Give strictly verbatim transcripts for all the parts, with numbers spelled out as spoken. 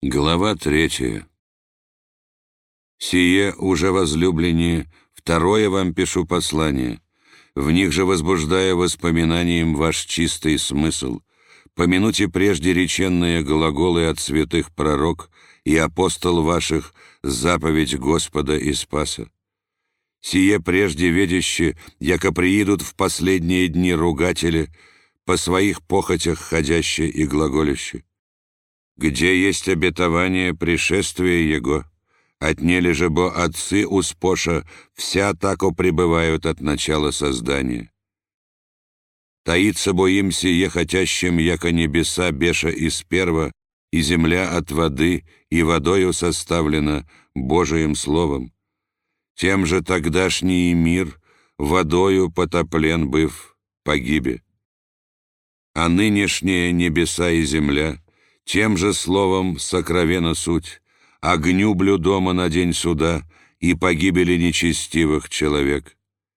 Глава третья. «Сие уже, возлюбленные, второе вам пишу послание, в них же возбуждая воспоминанием ваш чистый смысл, помянуте прежде реченные глаголы от святых пророк и апостол ваших, заповедь Господа и Спаса. Сие прежде ведяще, яко приидут в последние дни ругатели, по своих похотях ходяще и глаголюще. Где есть обетование пришествия Его, отнели же бо отцы успоша, вся тако пребывают от начала создания. Таится бо им сие хотящим, яко небеса беша из перва, и земля от воды, и водою составлена Божиим словом. Тем же тогдашний мир, водою потоплен быв, погибе. А нынешние небеса и земля, тем же словом сокровена суть, огню блюдома на день суда и погибели нечестивых человек.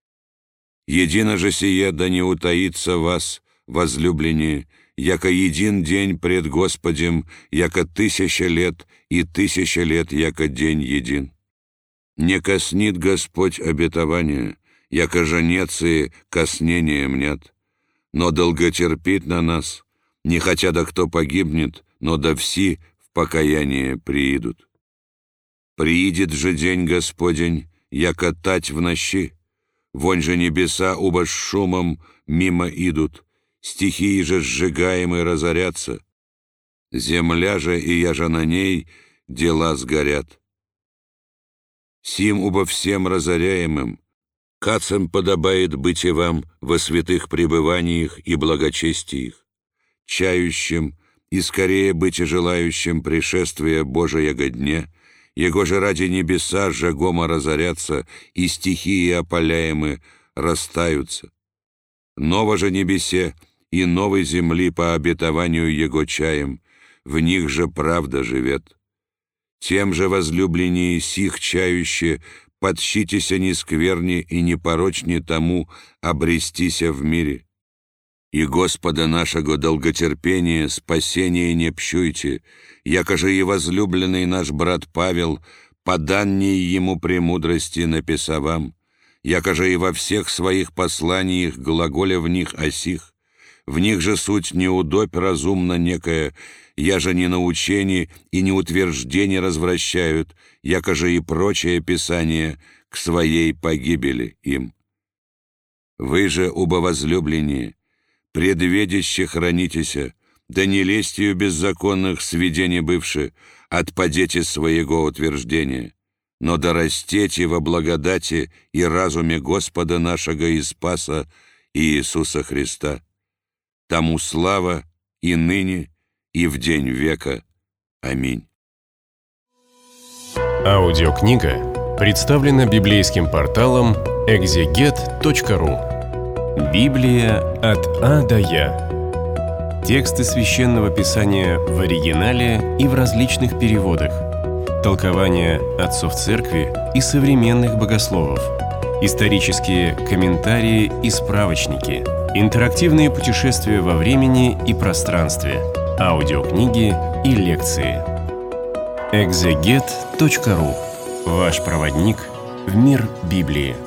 Едино же сие да не утаится вас, возлюбленные, яко един день пред Господем, яко тысяча лет, и тысяча лет, яко день един. Не коснит Господь обетования, яко жнец и коснением нет, но долготерпит на нас, не хотя да кто погибнет, но да все в покаяние приидут. Приидет же день Господень, яко тать в нощи, вонь же небеса убо с шумом мимо идут, стихии же сжигаемые разорятся, земля же и яже на ней дела сгорят. Сим убо всем разоряемым, кацам подобает быть и вам во святых пребываниях и благочестиях, чающим и скорее быть и желающим пришествия Божия дня, Его же ради небеса жагома разорятся, и стихии опаляемы растаются. Ново же небесе и новой земли по обетованию Его чаем, в них же правда живет. Тем же возлюбленнее сих чающие, подщитеся нескверни и непорочни тому обрестися в мире. И Господа нашего долготерпения, спасения не пщуйте, яко же и возлюбленный наш брат Павел, по данней ему премудрости написа вам, яко же и во всех своих посланиях глаголя в них о сих, в них же суть неудобь разумно некая, я же не научение и не утверждение развращают, яко же и прочее писание к своей погибели им. Вы же, убо возлюбленные, предведяще хранитеся, да не лестью беззаконных сведений бывши, отпадете своего утверждения, но да растете во благодати и разуме Господа нашего и Спаса Иисуса Христа. Тому слава и ныне, и в день века. Аминь. Аудиокнига представлена библейским порталом экзегет точка ру. Библия от А до Я. Тексты Священного Писания в оригинале и в различных переводах. Толкования отцов церкви и современных богословов. Исторические комментарии и справочники. Интерактивные путешествия во времени и пространстве. Аудиокниги и лекции. экзегет точка ру. Ваш проводник в мир Библии.